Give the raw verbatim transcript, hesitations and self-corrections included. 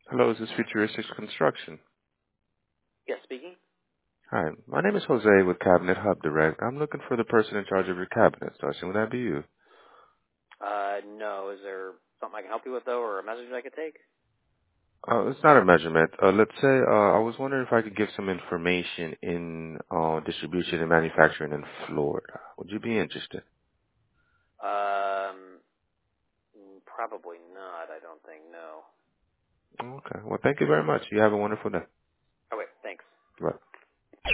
Hello, is this Futuristic Construction? Yes, speaking. Hi, my name is Jose with Cabinet Hub Direct. I'm looking for the person in charge of your cabinet. So I assume would that be you? Uh, no. Is there something I can help you with, though, or a message I could take? Uh, it's not a measurement. Uh, let's say uh, I was wondering if I could give some information in uh, distribution and manufacturing in Florida. Would you be interested? Um, mm, probably not. I don't think. No. Okay. Well, thank you very much. You have a wonderful day.